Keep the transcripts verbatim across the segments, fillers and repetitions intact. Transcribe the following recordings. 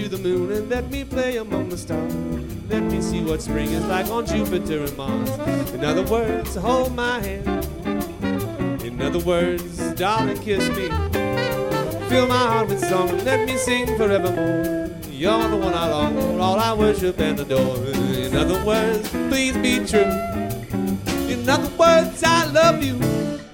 to the moon and let me play among the stars. Let me see what spring is like on Jupiter and Mars. In other words, hold my hand. In other words, darling, kiss me. Fill my heart with song and let me sing forevermore. You're the one I long for, all I worship and adore. In other words, please be true. In other words, I love you.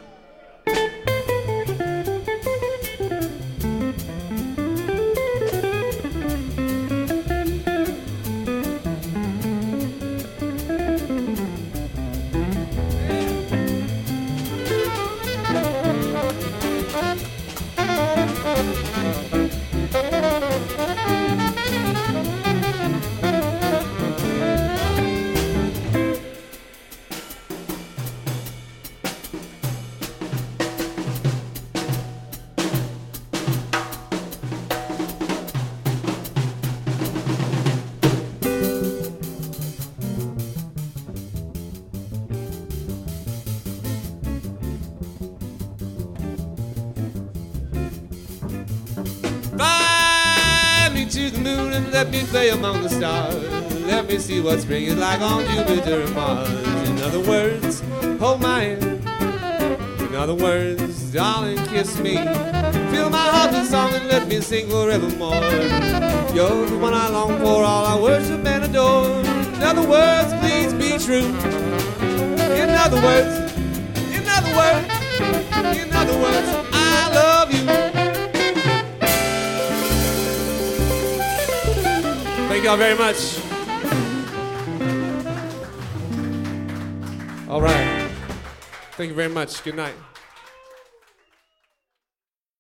Fly me to the moon and let me play among the stars. Let me see what spring is like on Jupiter and Mars. In other words, hold my hand. In other words, darling, kiss me. Fill my heart with song and let me sing forevermore. You're the one I long for, all I worship and adore. In other words, please be true. In other words, in other words, in other words, I love you. Thank y'all very much. All right. Thank you very much. Good night.